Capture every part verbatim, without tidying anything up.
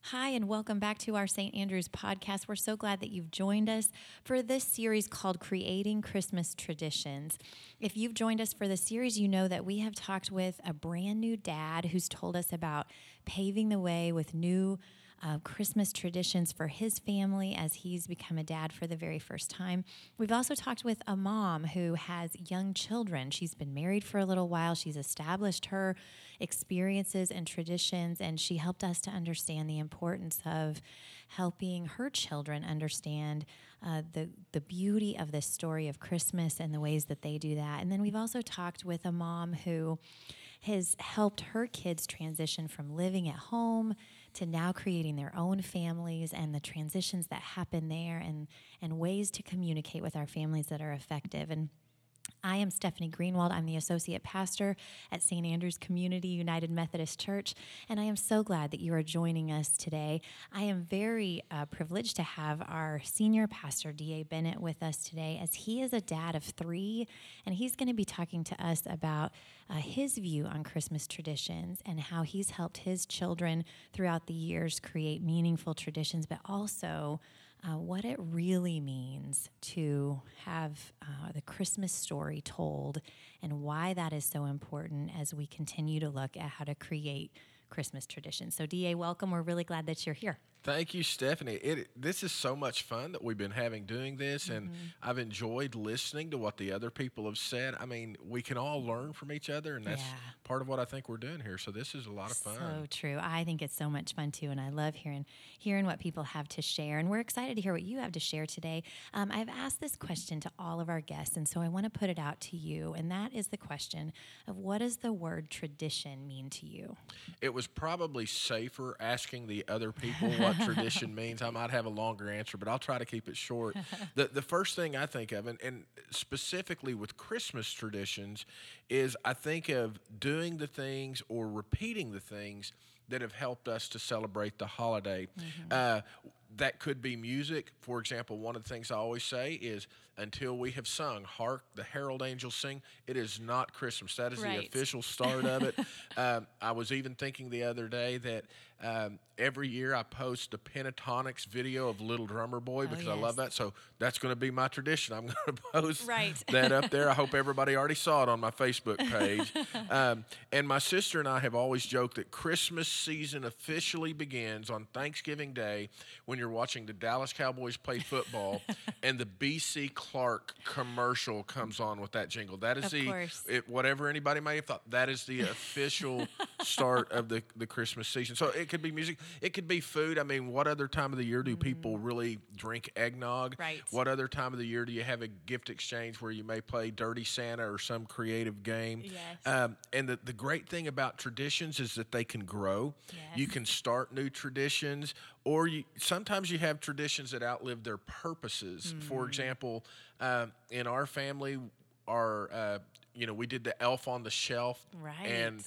Hi, and welcome back to our Saint Andrew's podcast. We're so glad that you've joined us for this series called Creating Christmas Traditions. If you've joined us for the series, you know that we have talked with a brand new dad who's told us about paving the way with new uh, Christmas traditions for his family as he's become a dad for the very first time. We've also talked with a mom who has young children. She's been married for a little while. She's established her experiences and traditions, and she helped us to understand the importance of helping her children understand uh, the, the beauty of this story of Christmas and the ways that they do that. And then we've also talked with a mom who has helped her kids transition from living at home to now creating their own families and the transitions that happen there and, and ways to communicate with our families that are effective. And I am Stephanie Greenwald. I'm the associate pastor at Saint Andrew's Community United Methodist Church, and I am so glad that you are joining us today. I am very uh, privileged to have our senior pastor, D A Bennett, with us today, as he is a dad of three, and he's going to be talking to us about uh, his view on Christmas traditions and how he's helped his children throughout the years create meaningful traditions, but also Uh, what it really means to have uh, the Christmas story told and why that is so important as we continue to look at how to create Christmas traditions. So, D A, welcome. We're really glad that you're here. Thank you, Stephanie. It this is so much fun that we've been having doing this, and Mm-hmm. I've enjoyed listening to what the other people have said. I mean, we can all learn from each other, and that's Yeah. part of what I think we're doing here. So this is a lot of fun. So true. I think it's so much fun too, and I love hearing hearing what people have to share. And we're excited to hear what you have to share today. Um, I've asked this question to all of our guests, and so I want to put it out to you. And that is the question of what does the word tradition mean to you? It was probably safer asking the other people what tradition means. I might have a longer answer, but I'll try to keep it short. The the first thing I think of, and, and specifically with Christmas traditions, is I think of doing the things or repeating the things that have helped us to celebrate the holiday. Mm-hmm. Uh, that could be music. For example, one of the things I always say is, until we have sung, "Hark, the Herald Angels Sing," it is not Christmas. That is Right. the official start of it. um, I was even thinking the other day that um, every year I post the Pentatonics video of Little Drummer Boy because I yes. love that. So that's going to be my tradition. I'm going to post Right. that up there. I hope everybody already saw it on my Facebook page. um, and my sister and I have always joked that Christmas season officially begins on Thanksgiving Day when you're watching the Dallas Cowboys play football and the B C Clark commercial comes on with that jingle. That is Of the, course. it, whatever anybody may have thought, that is the official start of the, the Christmas season. So it could be music. It could be food. I mean, what other time of the year do people really drink eggnog? Right. What other time of the year do you have a gift exchange where you may play Dirty Santa or some creative game? Yes. Um, and the, the great thing about traditions is that they can grow. Yes. You can start new traditions, or you, sometimes you have traditions that outlive their purposes. For example, um, in our family, our uh, you know, we did the Elf on the Shelf, Right. and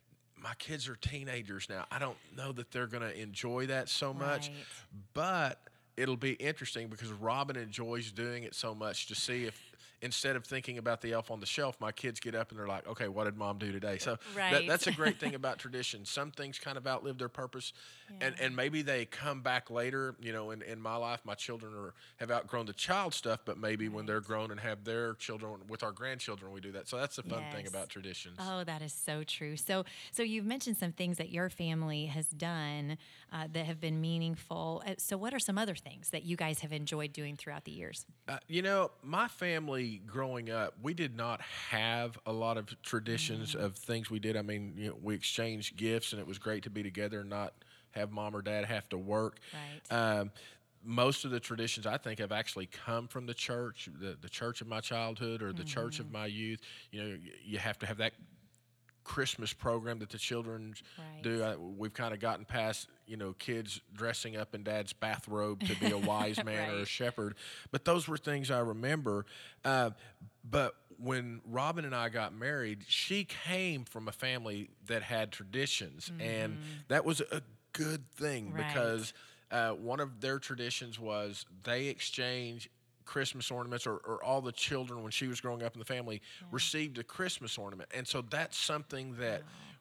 my kids are teenagers now. I don't know that they're going to enjoy that so much, Right. but it'll be interesting because Robin enjoys doing it so much to see if, instead of thinking about the Elf on the Shelf, my kids get up and they're like, okay, what did Mom do today? So Right. that, that's a great thing about tradition. Some things kind of outlive their purpose, and, Yeah. and maybe they come back later. You know, in, in my life, my children are, have outgrown the child stuff, but maybe when they're grown and have their children with our grandchildren, we do that. So that's the fun thing Yes. about traditions. Oh, that is so true. So, so you've mentioned some things that your family has done uh, that have been meaningful. Uh, So, what are some other things that you guys have enjoyed doing throughout the years? Uh, you know, my family growing up, we did not have a lot of traditions Mm. of things we did. I mean, you know, we exchanged gifts, and it was great to be together and not have mom or dad have to work. Right. Um, most of the traditions I think have actually come from the church, the, the church of my childhood or the church of my youth. You know, y- you have to have that Christmas program that the children Right. do. Uh, we've kind of gotten past, you know, kids dressing up in dad's bathrobe to be a wise man or a Right. shepherd. But those were things I remember. Uh, but when Robin and I got married, she came from a family that had traditions, and that was a good thing Right. because uh, one of their traditions was they exchange Christmas ornaments, or, or all the children when she was growing up in the family received a Christmas ornament. And so that's something that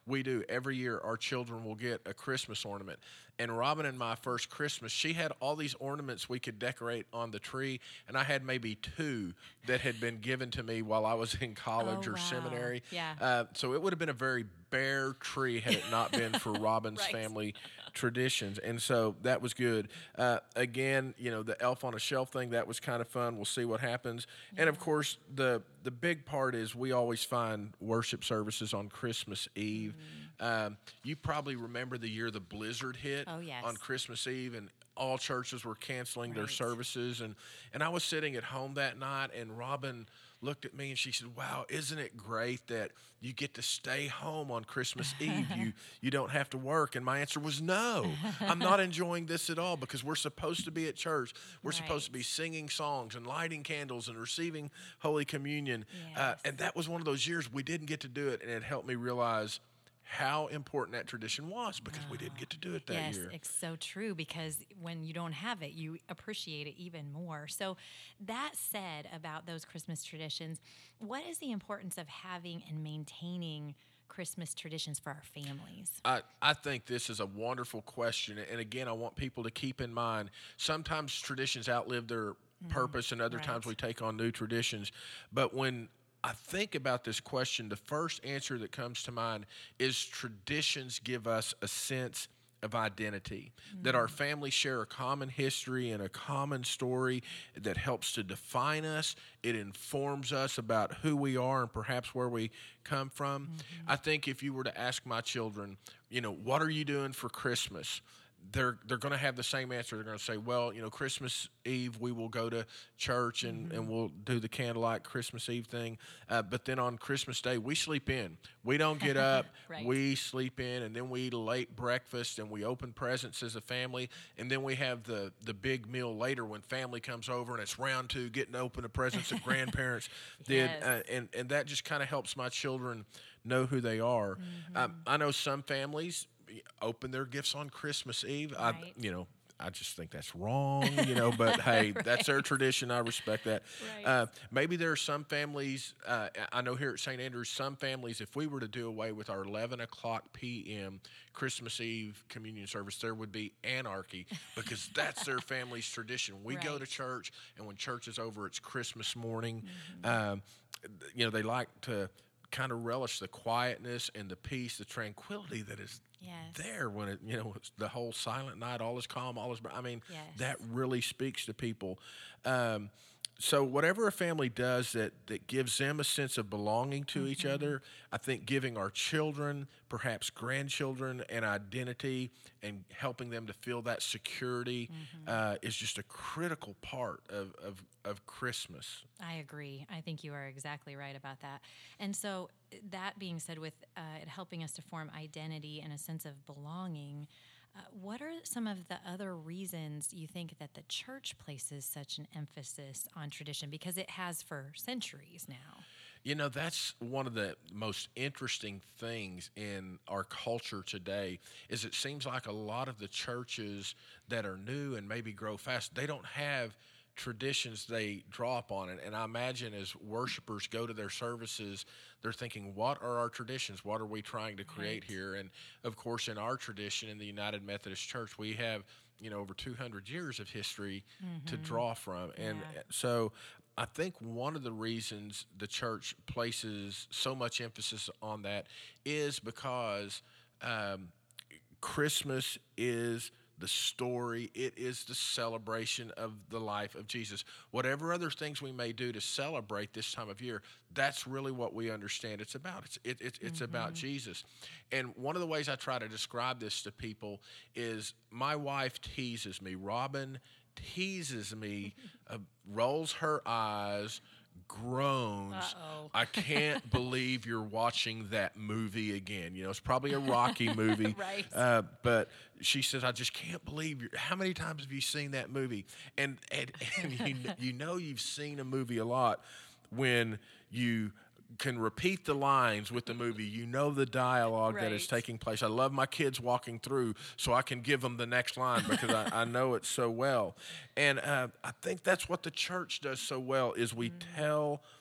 we do. Every year, our children will get a Christmas ornament. And Robin and my first Christmas, she had all these ornaments we could decorate on the tree, and I had maybe two that had been given to me while I was in college Oh, or wow. seminary. Yeah. Uh, so it would have been a very bare tree had it not been for Robin's Right. family traditions. And so that was good. Uh, again, you know, the elf on a shelf thing, that was kind of fun. We'll see what happens. And of course, the the big part is we always find worship services on Christmas Eve. Um, you probably remember the year the blizzard hit Oh, yes. on Christmas Eve, and all churches were canceling their Right. services. And, and I was sitting at home that night, and Robin looked at me and she said, "Wow, isn't it great that you get to stay home on Christmas Eve? You you don't have to work." And my answer was, "No, I'm not enjoying this at all, because we're supposed to be at church. We're supposed to be Right. singing songs and lighting candles and receiving Holy Communion." Uh, Yes. and that was one of those years we didn't get to do it, and it helped me realize how important that tradition was, because we didn't get to do it that yes, year. it's so true, because when you don't have it, you appreciate it even more. So, that said about those Christmas traditions, what is the importance of having and maintaining Christmas traditions for our families? I, I think this is a wonderful question. And again, I want people to keep in mind sometimes traditions outlive their purpose, and other right. times we take on new traditions. But when I think about this question, the first answer that comes to mind is traditions give us a sense of identity, that our families share a common history and a common story that helps to define us. It informs us about who we are and perhaps where we come from. I think if you were to ask my children, you know, what are you doing for Christmas? They're they're going to have the same answer. They're going to say, well, you know, Christmas Eve we will go to church and, and we'll do the candlelight Christmas Eve thing. Uh, but then on Christmas Day we sleep in. We don't get up. Right. We sleep in, and then we eat a late breakfast and we open presents as a family. And then we have the the big meal later when family comes over, and it's round two, getting to open the presents that grandparents did. Yes. Uh, and and that just kind of helps my children know who they are. Um, I know some families open their gifts on Christmas Eve. I, Right. you know, I just think that's wrong, you know, but hey, that's their tradition. I respect that. Right. Uh, maybe there are some families, uh, I know here at Saint Andrews, some families, if we were to do away with our eleven o'clock p m Christmas Eve communion service, there would be anarchy, because that's their family's tradition. We go Right. to church, and when church is over, it's Christmas morning. Um, you know, they like to kind of relish the quietness and the peace, the tranquility that is Yes. there when it, you know, it's the whole silent night, all is calm, all is, I mean, Yes. that really speaks to people. Um, so whatever a family does that, that gives them a sense of belonging to each other, I think giving our children, perhaps grandchildren, an identity and helping them to feel that security uh, is just a critical part of, of, of Christmas. I agree. I think you are exactly right about that. And so, that being said, with uh, it helping us to form identity and a sense of belonging, uh, what are some of the other reasons you think that the church places such an emphasis on tradition? Because it has for centuries now. You know, that's one of the most interesting things in our culture today is it seems like a lot of the churches that are new and maybe grow fast, they don't have traditions they draw upon it. And I imagine as worshipers go to their services, they're thinking, what are our traditions? What are we trying to create Right. here? And of course, in our tradition in the United Methodist Church, we have, you know, over two hundred years of history to draw from. And Yeah. so I think one of the reasons the church places so much emphasis on that is because um, Christmas is the story, it is the celebration of the life of Jesus. Whatever other things we may do to celebrate this time of year, that's really what we understand it's about. It's it, it, it's about Jesus. And one of the ways I try to describe this to people is my wife teases me. Robin teases me, uh, rolls her eyes, groans. Uh-oh. I can't believe you're watching that movie again. You know, it's probably a Rocky movie. Right. Uh, but she says, I just can't believe you're, how many times have you seen that movie? And, and, and you, kn- you know you've seen a movie a lot when you can repeat the lines with the movie. You know the dialogue that is Right. taking place. I love my kids walking through so I can give them the next line because I, I know it so well. And uh, I think that's what the church does so well is we tell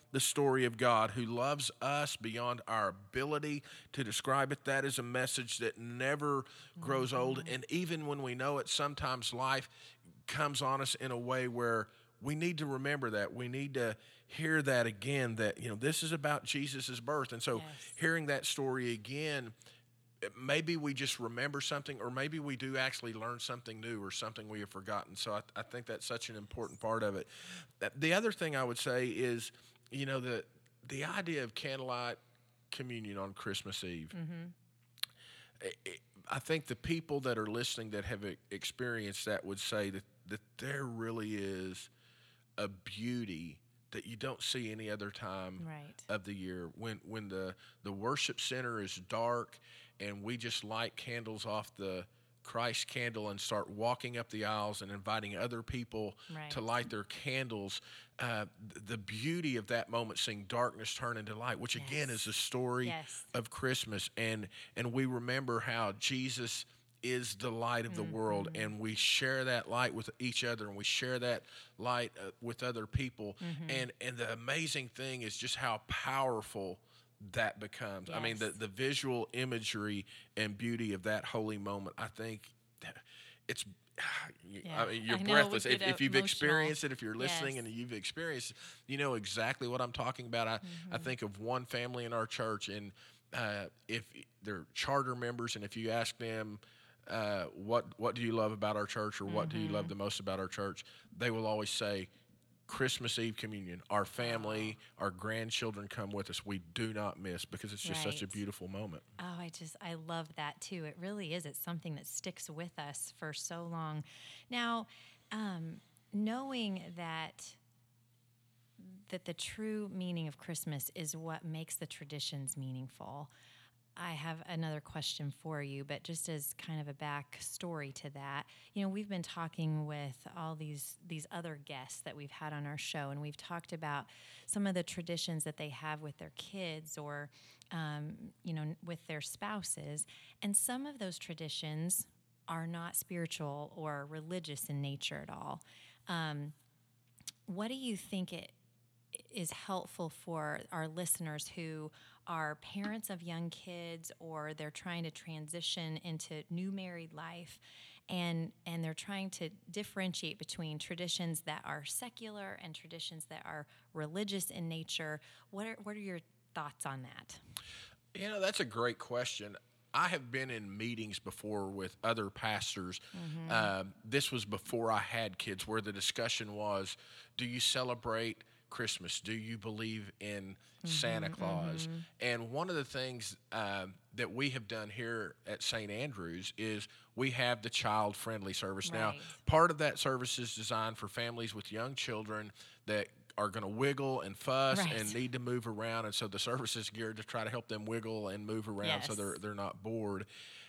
the story of God who loves us beyond our ability to describe it. That is a message that never grows old. And even when we know it, sometimes life comes on us in a way where we need to remember that. We need to hear that again, that, you know, this is about Jesus' birth. And so Yes. hearing that story again, maybe we just remember something, or maybe we do actually learn something new or something we have forgotten. So I, I think that's such an important part of it. The other thing I would say is, you know, the the idea of candlelight communion on Christmas Eve. Mm-hmm. It, it, I think the people that are listening that have e- experienced that would say that, that there really is a beauty that you don't see any other time Right. of the year. When when the, the worship center is dark and we just light candles off the Christ candle and start walking up the aisles and inviting other people Right. to light their candles, uh, th- the beauty of that moment, seeing darkness turn into light, which again Yes. is the story Yes. of Christmas. And and we remember how Jesus is the light of the Mm-hmm. world, and we share that light with each other, and we share that light uh, with other people. Mm-hmm. And and the amazing thing is just how powerful that becomes. I mean, the Yes. the visual imagery and beauty of that holy moment, I think it's Yeah. I mean, you're I know, breathless. we If, get if you've emotional. experienced it, if you're listening Yes. and you've experienced, you know exactly what I'm talking about. I, Mm-hmm. I think of one family in our church, and uh, if they're charter members, and if you ask them, uh, what what do you love about our church, or what do you love the most about our church, they will always say, Christmas Eve communion. Our family, our grandchildren come with us. We do not miss, because it's just such a Right. beautiful moment. Oh, I just, I love that too. It really is. It's something that sticks with us for so long. Now, um, knowing that that the true meaning of Christmas is what makes the traditions meaningful, I have another question for you, but just as kind of a backstory to that, you know, we've been talking with all these these other guests that we've had on our show, and we've talked about some of the traditions that they have with their kids, or, um, you know, with their spouses, and some of those traditions are not spiritual or religious in nature at all. Um, what do you think it is helpful for our listeners who are parents of young kids, or they're trying to transition into new married life, and and they're trying to differentiate between traditions that are secular and traditions that are religious in nature? What are, what are your thoughts on that? You know, that's a great question. I have been in meetings before with other pastors. Um, this was before I had kids, where the discussion was, do you celebrate Christmas? Do you believe in Santa Claus? And one of the things um, that we have done here at Saint Andrews is we have the child-friendly service. Now, Right. part of that service is designed for families with young children that are going to wiggle and fuss Right. and need to move around, and so the service is geared to try to help them wiggle and move around, so Yes. they're they're not bored.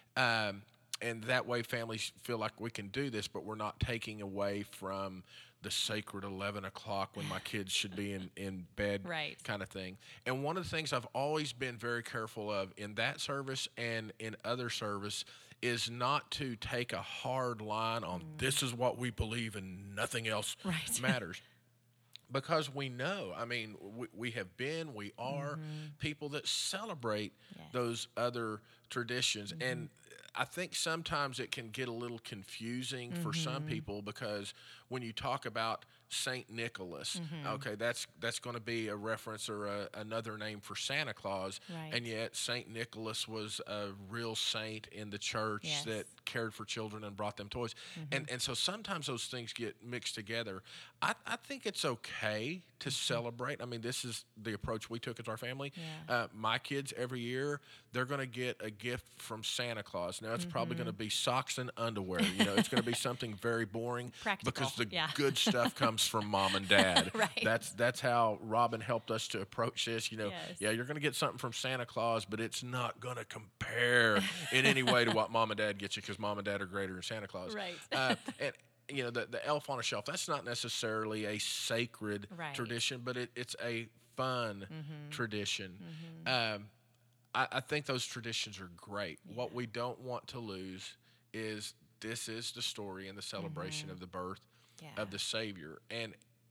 Um, and that way, families feel like we can do this, but we're not taking away from the sacred eleven o'clock when my kids should be in, in bed, Right. kind of thing. And one of the things I've always been very careful of in that service and in other service is not to take a hard line on this is what we believe and nothing else Right. matters. Because we know, I mean, we, we have been, we are people that celebrate Yes. those other traditions. And I think sometimes it can get a little confusing for some people, because when you talk about Saint Nicholas, okay, that's that's going to be a reference or a, another name for Santa Claus. Right. And yet Saint Nicholas was a real saint in the church Yes. that cared for children and brought them toys. And and so sometimes those things get mixed together. I, I think it's okay to celebrate. I mean, this is the approach we took as our family. Yeah. Uh, my kids, every year, they're going to get a gift from Santa Claus. Now, it's probably going to be socks and underwear. You know, it's going to be something very boring, Practical, because the yeah. good stuff comes from mom and dad. Right. That's that's how Robin helped us to approach this. You know, Yes. yeah, you're going to get something from Santa Claus, but it's not going to compare in any way to what mom and dad get you, because mom and dad are greater than Santa Claus. Right. Uh, and you know, the the elf on a shelf, that's not necessarily a sacred Right. tradition, but it, it's a fun tradition. Um, I, I think those traditions are great. What we don't want to lose is this is the story and the celebration of the birth Yeah. of the Savior. And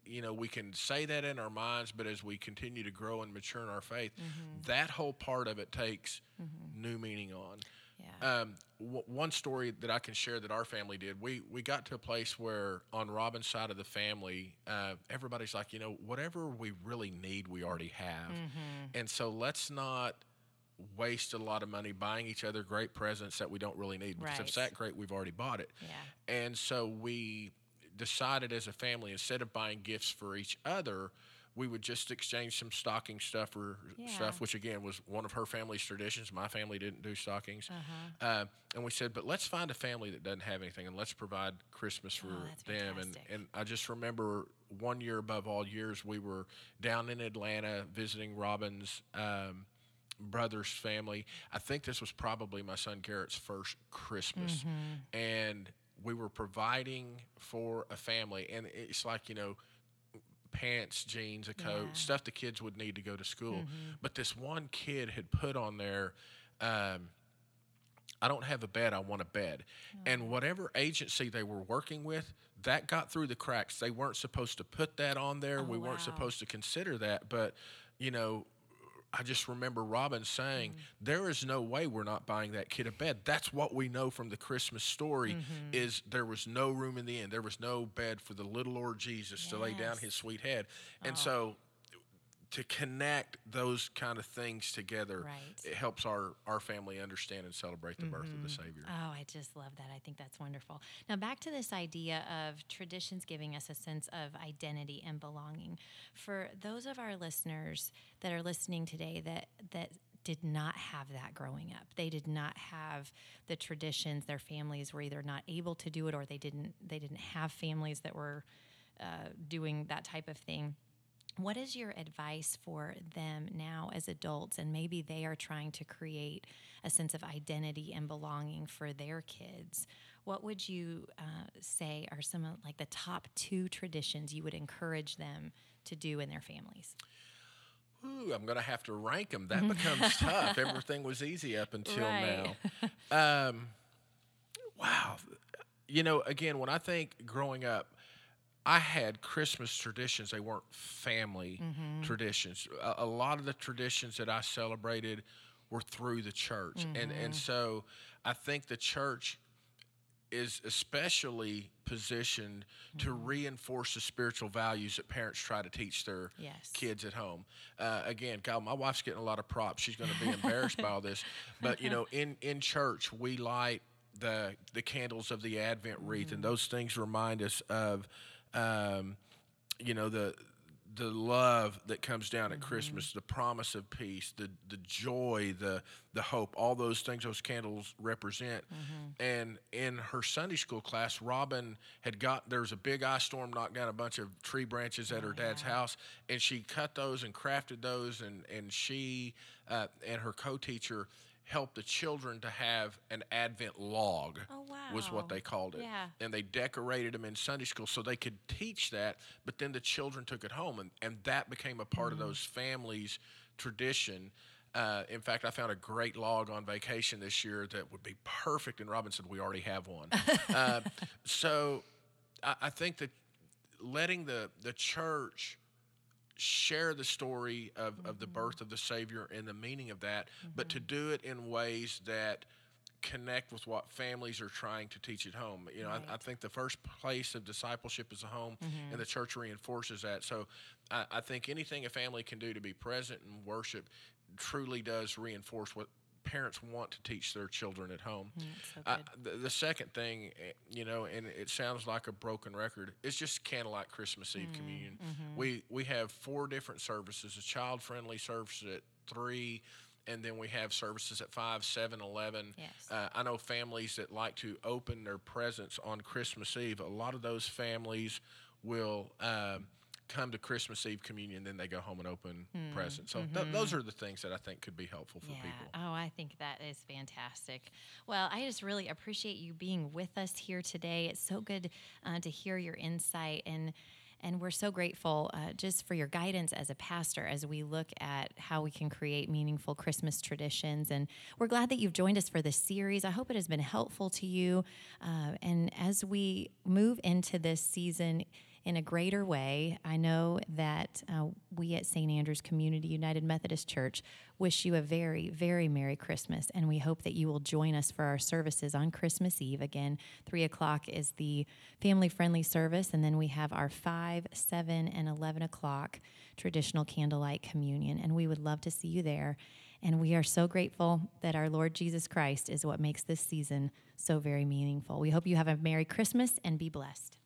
you know, we can say that in our minds, but as we continue to grow and mature in our faith, mm-hmm. that whole part of it takes mm-hmm. new meaning on. Yeah. Um, w- one story that I can share that our family did, we, we got to a place where on Robin's side of the family, uh, everybody's like, you know, whatever we really need, we already have. Mm-hmm. And so let's not waste a lot of money buying each other great presents that we don't really need. Because right. if it's that great, we've already bought it. Yeah. And so we decided as a family, instead of buying gifts for each other, we would just exchange some stocking stuff or yeah. stuff, which again was one of her family's traditions. My family didn't do stockings. Uh-huh. Uh, and we said, but let's find a family that doesn't have anything and let's provide Christmas for oh, them. Fantastic. And, and I just remember one year above all years, we were down in Atlanta visiting Robin's um, brother's family. I think this was probably my son Garrett's first Christmas. Mm-hmm. And we were providing for a family. And it's like, you know, pants, jeans, a coat, yeah. stuff the kids would need to go to school. Mm-hmm. But this one kid had put on there, um, I don't have a bed, I want a bed. Oh. And whatever agency they were working with, that got through the cracks. They weren't supposed to put that on there. Oh, we wow. weren't supposed to consider that. But, you know, I just remember Robin saying, mm-hmm. there is no way we're not buying that kid a bed. That's what we know from the Christmas story mm-hmm. is there was no room in the inn. There was no bed for the little Lord Jesus yes. to lay down his sweet head. And oh. so to connect those kind of things together, right. it helps our, our family understand and celebrate the mm-hmm. birth of the Savior. Oh, I just love that. I think that's wonderful. Now, back to this idea of traditions giving us a sense of identity and belonging. For those of our listeners that are listening today that that did not have that growing up, they did not have the traditions. Their families were either not able to do it or they didn't they didn't have families that were uh, doing that type of thing. What is your advice for them now as adults, and maybe they are trying to create a sense of identity and belonging for their kids? What would you uh, say are some of like the top two traditions you would encourage them to do in their families? Ooh, I'm going to have to rank them. That becomes tough. Everything was easy up until right. now. Um, wow. You know, again, when I think growing up, I had Christmas traditions. They weren't family mm-hmm. traditions. A, a lot of the traditions that I celebrated were through the church. Mm-hmm. And, and so I think the church is especially positioned mm-hmm. to reinforce the spiritual values that parents try to teach their yes. kids at home. Uh, again, God, my wife's getting a lot of props. She's going to be embarrassed by all this. But, you know, in, in church, we light the, the candles of the Advent wreath, mm-hmm. and those things remind us of Um, you know, the the love that comes down at mm-hmm. Christmas, the promise of peace, the the joy, the the hope, all those things those candles represent. Mm-hmm. And in her Sunday school class, Robin had got, there was a big ice storm, knocked down a bunch of tree branches at oh, her dad's yeah. house, and she cut those and crafted those, and, and she uh, and her co-teacher helped the children to have an Advent log, oh, wow. was what they called it. Yeah. And they decorated them in Sunday school so they could teach that, but then the children took it home, and, and that became a part mm-hmm. of those families' tradition. Uh, in fact, I found a great log on vacation this year that would be perfect, and Robin said, we already have one. uh, so I, I think that letting the, the church share the story of, mm-hmm. of the birth of the Savior and the meaning of that, mm-hmm. but to do it in ways that connect with what families are trying to teach at home. You know, right. I, I think the first place of discipleship is the home, mm-hmm. and the church reinforces that. So I, I think anything a family can do to be present and worship truly does reinforce what parents want to teach their children at home. Mm, so uh, the, the second thing, you know, and it sounds like a broken record, is just candlelight Christmas Eve mm, communion. Mm-hmm. We we have four different services: a child-friendly service at three, and then we have services at five, seven, eleven. Yes. Uh, I know families that like to open their presents on Christmas Eve. A lot of those families will um, come to Christmas Eve communion, then they go home and open mm, presents. So mm-hmm. th- those are the things that I think could be helpful for yeah. people. Oh, I think that is fantastic. Well, I just really appreciate you being with us here today. It's so good uh, to hear your insight, and and we're so grateful uh, just for your guidance as a pastor as we look at how we can create meaningful Christmas traditions. And we're glad that you've joined us for this series. I hope it has been helpful to you. Uh, and as we move into this season in a greater way, I know that uh, we at Saint Andrew's Community United Methodist Church wish you a very, very Merry Christmas, and we hope that you will join us for our services on Christmas Eve. Again, three o'clock is the family-friendly service, and then we have our five, seven, and eleven o'clock traditional candlelight communion, and we would love to see you there. And we are so grateful that our Lord Jesus Christ is what makes this season so very meaningful. We hope you have a Merry Christmas and be blessed.